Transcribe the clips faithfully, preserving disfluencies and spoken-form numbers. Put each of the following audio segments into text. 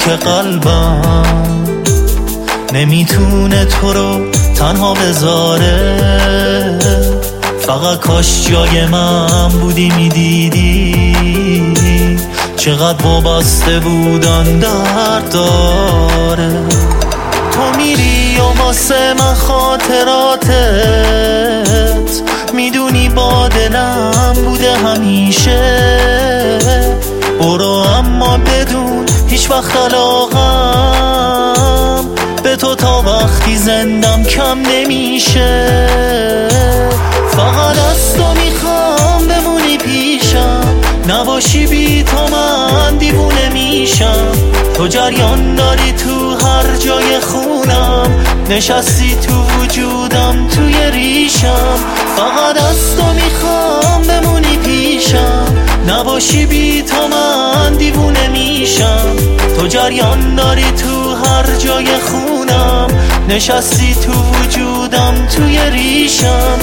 که قلبم نمیتونه تو رو تنها بذاره. فقط کاش جای من بودی میدیدی چقدر وابسته بودن درد داره. تو میری و واسه من خاطراتت میدونی با دلم بوده همیشه. برو اما بدون هیچ وقت علاقم به تو تا وقتی زندم کم نمیشه. فقط از تو میخوام بمونی پیشم، نباشی بی تو من دیوونه میشم. تو جریان داری تو هر جای خونم، نشستی تو وجودم توی ریشم. فقط از تو میخوام بمونی پیشم، نباشی بی تو من دیوونه میشم. تو جریان داری تو هر جای خونم، نشستی تو وجودم توی ریشم.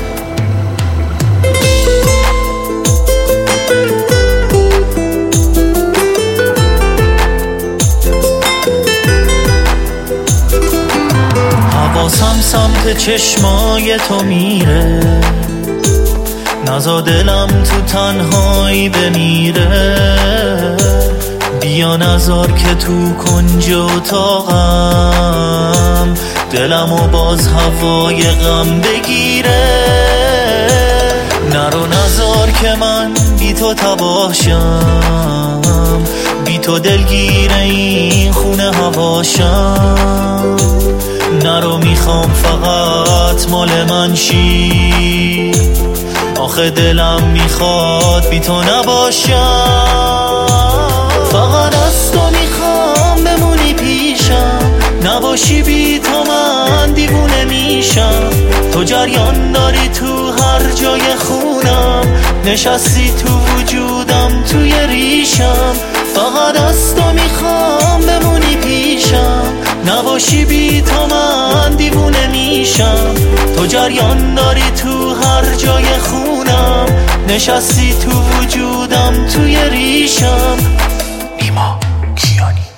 حواسم سمت چشمای تو میره، نزا دلم تو تنهایی بمیره. بیا نزار که تو کنج اتاقم دلمو باز هوای غم بگیره. نرو نزار که من بی تو تباشم، بی تو دلگیر این خونه هواشم. نرو میخوام فقط مال من شی، آخه دلم میخواد بی تو نباشم. فقط از تو میخوام بمونی پیشم، نباشی بی تو من دیوونه میشم. تو جریان داری تو هر جای خونم، نشستی تو وجودم توی ریشم. فقط از تو میخوام بمونی پیشم، نباشی بی تو من دیوونه میشم. تو جریان داری تو هر جای خونم، نشستی تو وجودم توی ریشم. نیما کیانی.